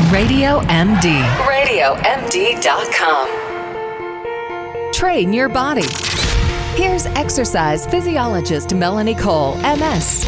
Radio MD. RadioMD.com. Train your body. Here's exercise physiologist Melanie Cole, MS.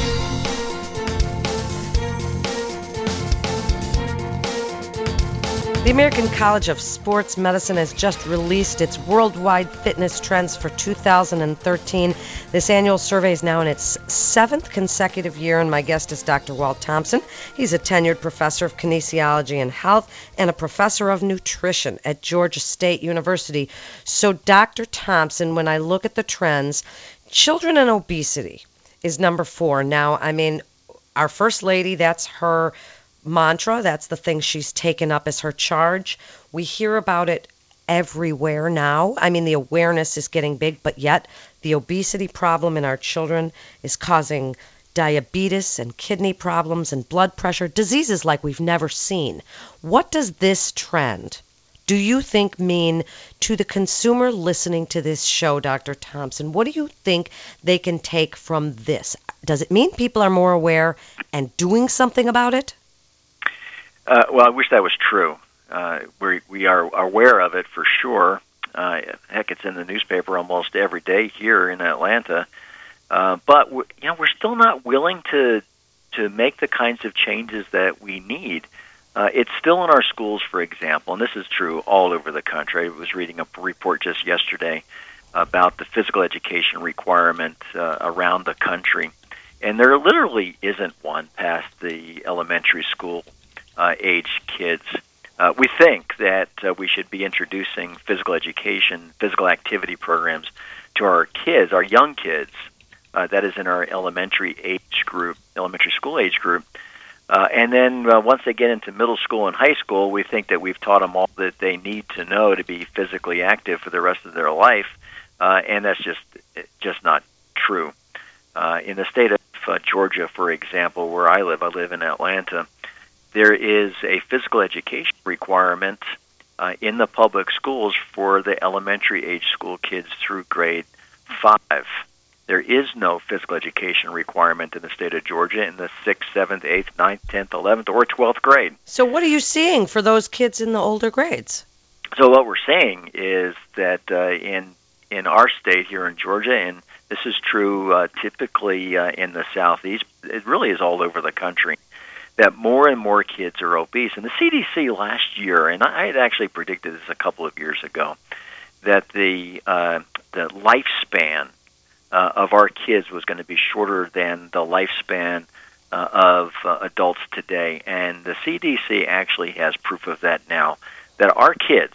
The American College of Sports Medicine has just released its worldwide fitness trends for 2013. This annual survey is now in its 7th consecutive year, and my guest is Dr. Walt Thompson. He's a tenured professor of kinesiology and health and a professor of nutrition at Georgia State University. So, Dr. Thompson, when I look at the trends, children and obesity is number 4. Now, I mean, our First Lady, that's her mantra. That's the thing she's taken up as her charge. We hear about it everywhere now. I mean, the awareness is getting big, but yet the obesity problem in our children is causing diabetes and kidney problems and blood pressure, diseases like we've never seen. What does this trend, do you think, mean to the consumer listening to this show, Dr. Thompson? What do you think they can take from this? Does it mean people are more aware and doing something about it? Well, I wish that was true. We are aware of it for sure. Heck, it's in the newspaper almost every day here in Atlanta. But we're still not willing to make the kinds of changes that we need. It's still in our schools, for example, and this is true all over the country. I was reading a report just yesterday about the physical education requirement around the country, and there literally isn't one past the elementary school age kids. We think that we should be introducing physical education, physical activity programs to our kids, our young kids, that is in our elementary school age group. And then once they get into middle school and high school, we think that we've taught them all that they need to know to be physically active for the rest of their life, and that's just not true. In the state of Georgia, for example, where I live in Atlanta, there is a physical education requirement in the public schools for the elementary age school kids through grade 5. There is no physical education requirement in the state of Georgia in the 6th, 7th, 8th, 9th, 10th, 11th, or 12th grade. So what are you seeing for those kids in the older grades? So what we're saying is that in our state here in Georgia, and this is true typically in the Southeast, it really is all over the country, that more and more kids are obese. And the CDC last year, and I had actually predicted this a couple of years ago, that the lifespan of our kids was going to be shorter than the lifespan of adults today. And the CDC actually has proof of that now, that our kids,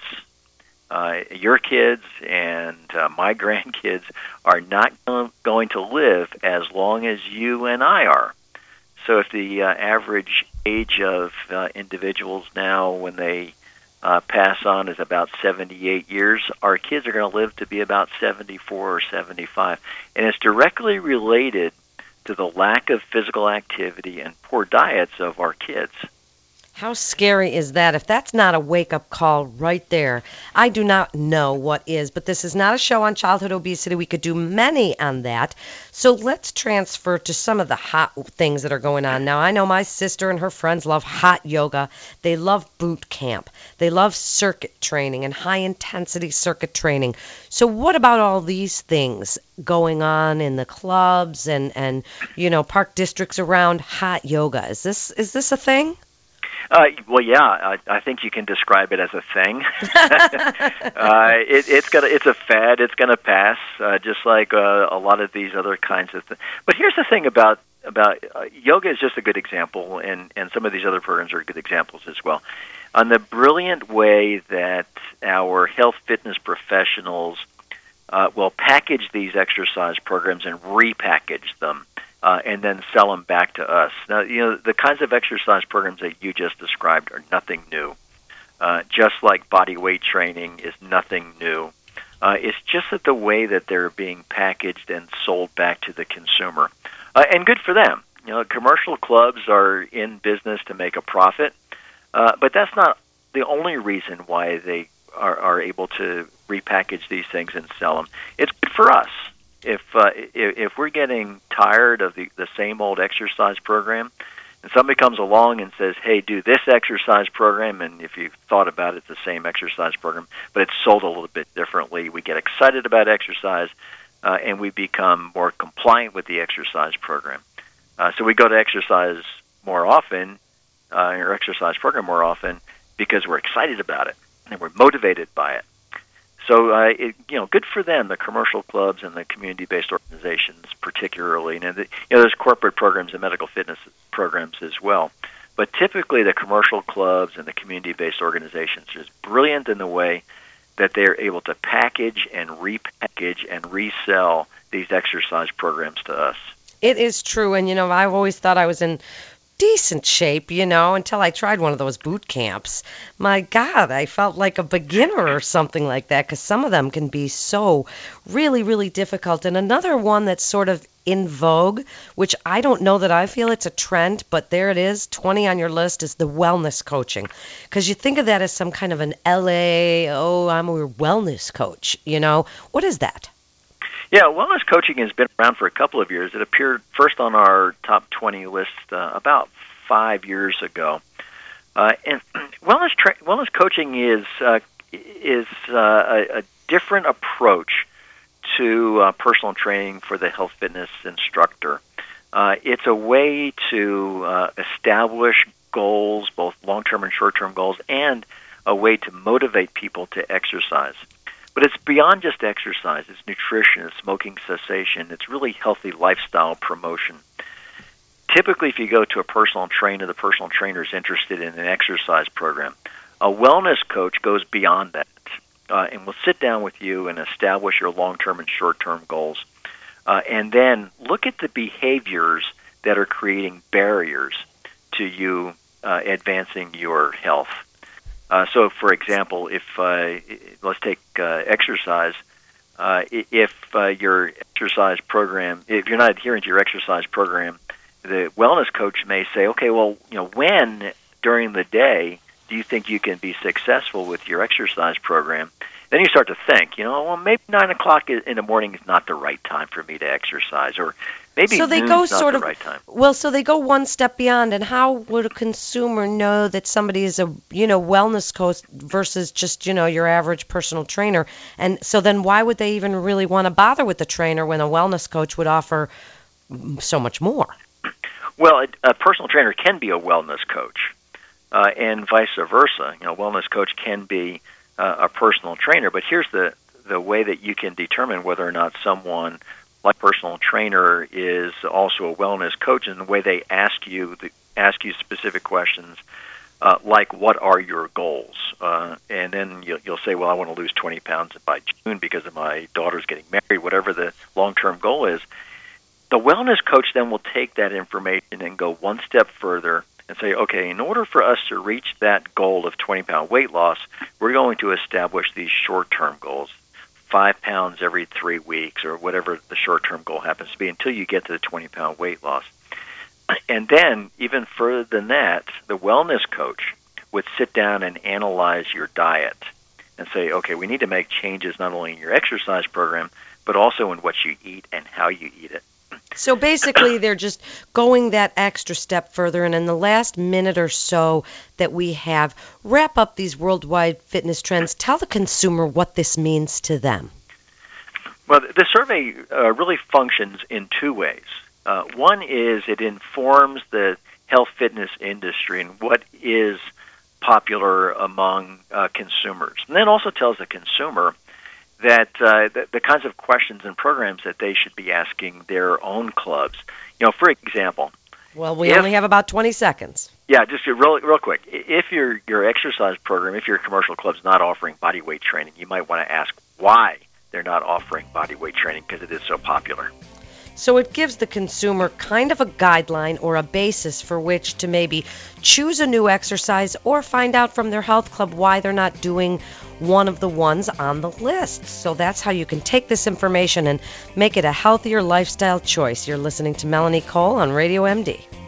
your kids and my grandkids, are not going to live as long as you and I are. So if the average age of individuals now when they pass on is about 78 years, our kids are going to live to be about 74 or 75. And it's directly related to the lack of physical activity and poor diets of our kids. How scary is that? If that's not a wake-up call right there, I do not know what is. But this is not a show on childhood obesity. We could do many on that. So let's transfer to some of the hot things that are going on now. I know my sister and her friends love hot yoga. They love boot camp. They love circuit training and high-intensity circuit training. So what about all these things going on in the clubs and park districts around hot yoga? Is this a thing? Well, yeah, I think you can describe it as a thing. It's a fad. It's going to pass, just like a lot of these other kinds of things. But here's the thing about yoga is just a good example, and some of these other programs are good examples as well, on the brilliant way that our health fitness professionals will package these exercise programs and repackage them. And then sell them back to us. Now, the kinds of exercise programs that you just described are nothing new. Just like body weight training is nothing new. It's just that the way that they're being packaged and sold back to the consumer. And good for them. Commercial clubs are in business to make a profit, but that's not the only reason why they are able to repackage these things and sell them. It's good for us. If we're getting tired of the same old exercise program, And somebody comes along and says, hey, do this exercise program, and if you thought about it, it's the same exercise program, but it's sold a little bit differently. We get excited about exercise, and we become more compliant with the exercise program. So we go to exercise more often, or exercise program more often, because we're excited about it, and we're motivated by it. So, good for them, the commercial clubs and the community-based organizations particularly. And, there's corporate programs and medical fitness programs as well. But typically the commercial clubs and the community-based organizations are just brilliant in the way that they're able to package and repackage and resell these exercise programs to us. It is true. And, I've always thought I was in decent shape, until I tried one of those boot camps. My God, I felt like a beginner or something like that, because some of them can be so really, really difficult. And another one that's sort of in vogue, which I don't know that I feel it's a trend, but there it is, 20 on your list, is the wellness coaching. Because you think of that as some kind of an I'm a wellness coach, What is that? Yeah, wellness coaching has been around for a couple of years. It appeared first on our top 20 list about 5 years ago. And wellness coaching is a different approach to personal training for the health fitness instructor. It's a way to establish goals, both long-term and short-term goals, and a way to motivate people to exercise. But it's beyond just exercise. It's nutrition, it's smoking cessation, it's really healthy lifestyle promotion. Typically, if you go to a personal trainer, the personal trainer is interested in an exercise program. A wellness coach goes beyond that and will sit down with you and establish your long-term and short-term goals. And then look at the behaviors that are creating barriers to you advancing your health. So, for example, if let's take exercise. If your exercise program, if you're not adhering to your exercise program, the wellness coach may say, okay, well, when during the day do you think you can be successful with your exercise program? Then you start to think, well, maybe 9 o'clock in the morning is not the right time for me to exercise, or maybe so they noon's go not sort the of, right time. Well, so they go one step beyond. And how would a consumer know that somebody is a wellness coach versus just your average personal trainer? And so then why would they even really want to bother with the trainer when a wellness coach would offer so much more? Well, a personal trainer can be a wellness coach, and vice versa. A wellness coach can be a personal trainer. But here's the way that you can determine whether or not someone like personal trainer is also a wellness coach, in the way they ask you specific questions like, what are your goals? And then you'll say, well, I want to lose 20 pounds by June because of my daughter's getting married, whatever the long-term goal is. The wellness coach then will take that information and go one step further and say, okay, in order for us to reach that goal of 20-pound weight loss, we're going to establish these short-term goals, 5 pounds every 3 weeks, or whatever the short-term goal happens to be, until you get to the 20-pound weight loss. And then, even further than that, the wellness coach would sit down and analyze your diet and say, okay, we need to make changes not only in your exercise program, but also in what you eat and how you eat it. So basically, they're just going that extra step further. And in the last minute or so that we have, wrap up these worldwide fitness trends. Tell the consumer what this means to them. Well, the survey really functions in two ways. One is it informs the health fitness industry and what is popular among consumers. And then also tells the consumer that the kinds of questions and programs that they should be asking their own clubs. For example. Well, we only have about 20 seconds. Yeah, just real quick. If your exercise program, if your commercial club's not offering body weight training, you might want to ask why they're not offering body weight training, because it is so popular. So it gives the consumer kind of a guideline or a basis for which to maybe choose a new exercise or find out from their health club why they're not doing one of the ones on the list. So that's how you can take this information and make it a healthier lifestyle choice. You're listening to Melanie Cole on Radio MD.